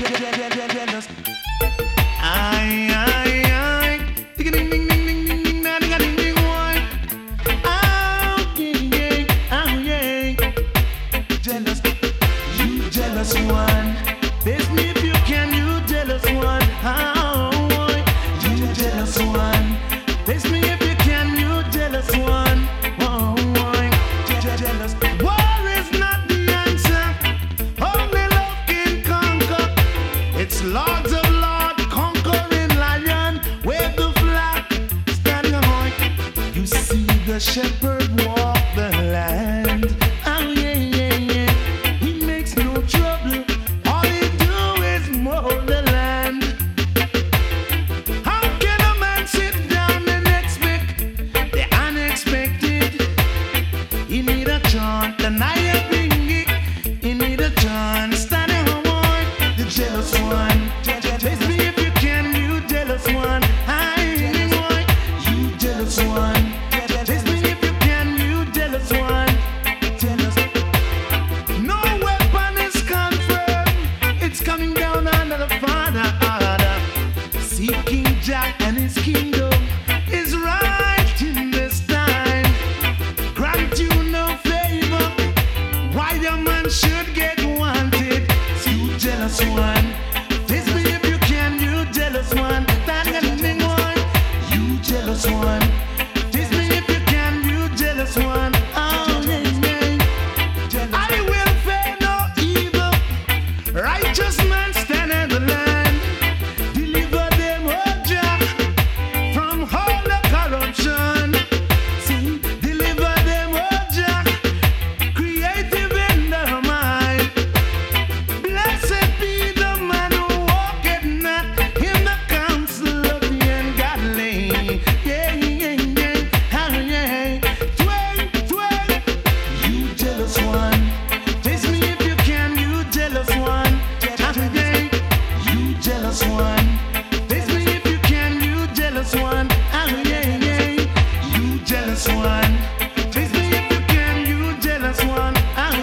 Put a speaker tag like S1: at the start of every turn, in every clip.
S1: jealous. Aye. Ding ding ding ding ding ding ding ding ding ding boy. Oh yeah. Jealous. You jealous one. Face me if you can, you jealous one. Oh boy. You jealous one. Face me if you can, you jealous one. Oh boy. Jealous. War is not the answer. Only love can conquer. It's Lords of Lords, conquering lion, wave the flag, standing on. You see the shepherd walk the land. Oh yeah. He makes no trouble. All he do is mow the land. How can a man sit down and expect the unexpected? He need a chance, and I am bringing. He need a chance, standing on the jealous one. Taste me if you can, you jealous one. I boy, you jealous one. Taste me if you can, you jealous one. Jealous. No weapon is confirmed. It's coming down under the Father. Seeking Jah and his kingdom is right in this time. Grant you no favor. Why the man should get wanted? You jealous one. Face me if you can, you jealous one. Standing one. You jealous one. Face me if you can, you jealous one. Oh yeah. I will fear no evil. Righteous man stand in the land. Deliver them, oh Jah, from all the corruption. See, deliver them, oh Jah, creative in their mind. Blessed be the man who walketh not in the counsel of the ungodly. Yeah. Twang. You jealous one. Face me if you can, you jealous one. You jealous one. Face me if you can, you jealous one. Yeah. You jealous one. Face me if you can, you jealous one.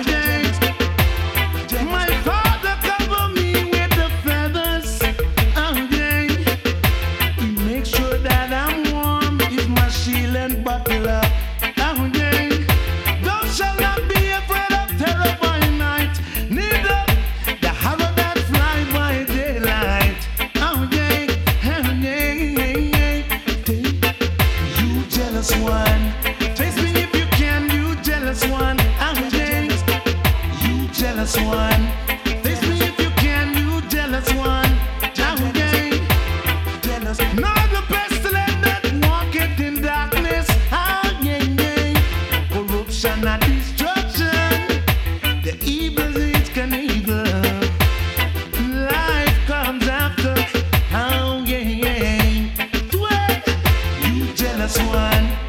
S1: Yeah. My Father cover me with the feathers. Yeah. He makes sure that I'm warm. He's my shield and buckler. Yeah. Thou shalt not be afraid of terror by night, neither the arrow that fly by daylight. You jealous one. Face me if you can, you jealous one. You jealous one. Face me if you can, you jealous one. Jealous. Not the pestilence that walketh in darkness. Corruption and destruction. The evil is can evil. Life comes after. Oh yeah. You jealous one.